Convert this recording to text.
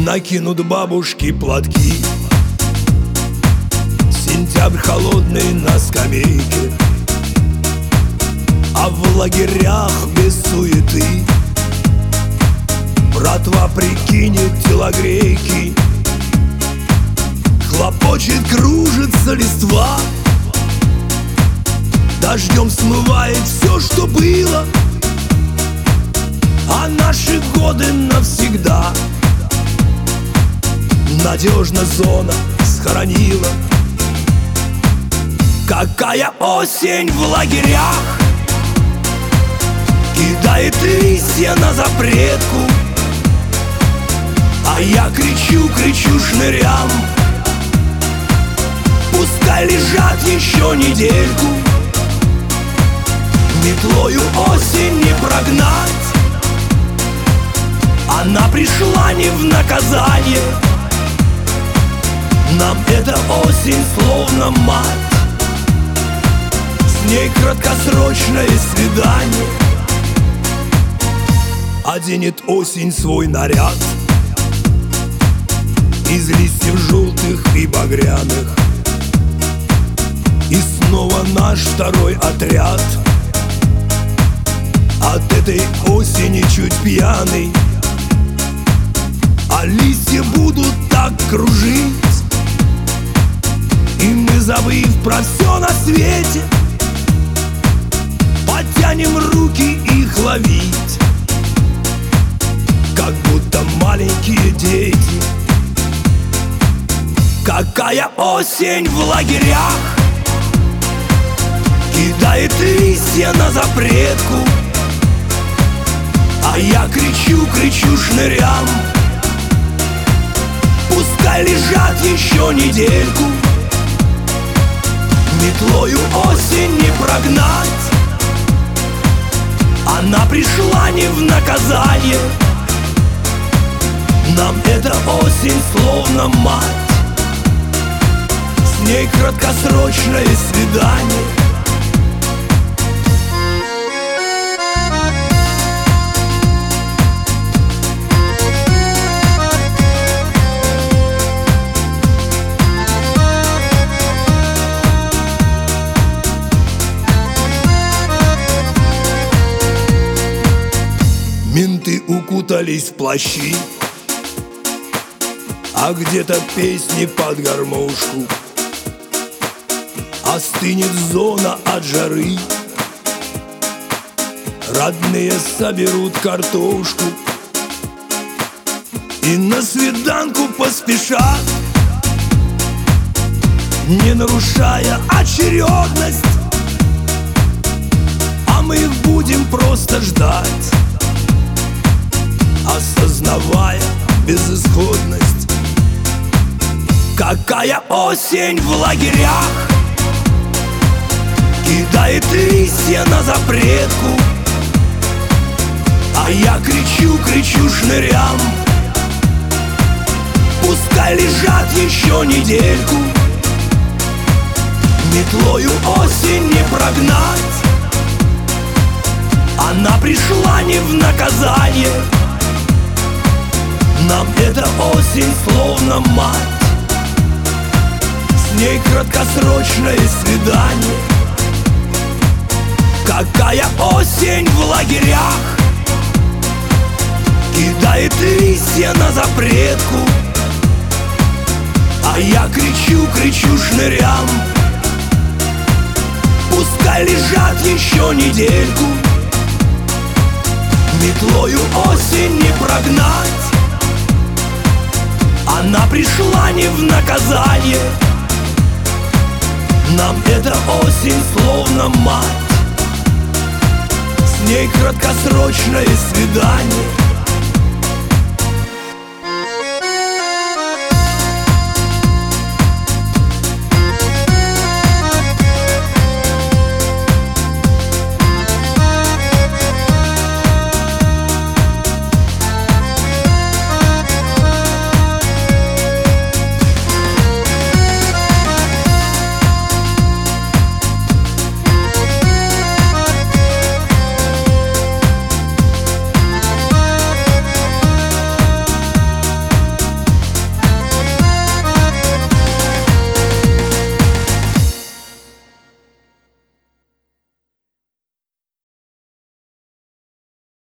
накинут бабушки платки. Сентябрь холодный на скамейке, а в лагерях без суеты братва прикинет телогрейки. Хлопочет, кружится листва, дождем смывает все, что было, а наши годы навсегда надежно зона схоронила. Какая осень в лагерях кидает листья на запретку, а я кричу, кричу шнырям: пускай лежат еще недельку. Метлою осень не прогнать, она пришла не в наказание. Нам эта осень словно мать, с ней краткосрочное свидание. Оденет осень свой наряд из листьев желтых и багряных, и снова наш второй отряд от этой осени чуть пьяный. А листья будут так кружить, и мы, забыв про все на свете, потянем руки их ловить, как будто маленькие дети. Какая осень в лагерях кидает листья на запретку, а я кричу, кричу шнырям: пускай лежат еще недельку. Метлою осень не прогнать, она пришла не в наказание. Нам эта осень словно мать, с ней краткосрочное свидание. Менты укутались в плащи, а где-то песни под гармошку. Остынет зона от жары, родные соберут картошку и на свиданку поспешат, не нарушая очередность. А мы их будем просто ждать, осознавая безысходность. Какая осень в лагерях кидает листья на запретку, а я кричу, кричу шнырям: пускай лежат еще недельку. Метлою осень не прогнать, она пришла не в наказание. Нам эта осень словно мать, с ней краткосрочное свидание. Какая осень в лагерях кидает листья на запретку, а я кричу, кричу шнырям: пускай лежат еще недельку. Метлою осень не прогнать, она пришла не в наказание. Нам эта осень словно мать, с ней краткосрочное свидание.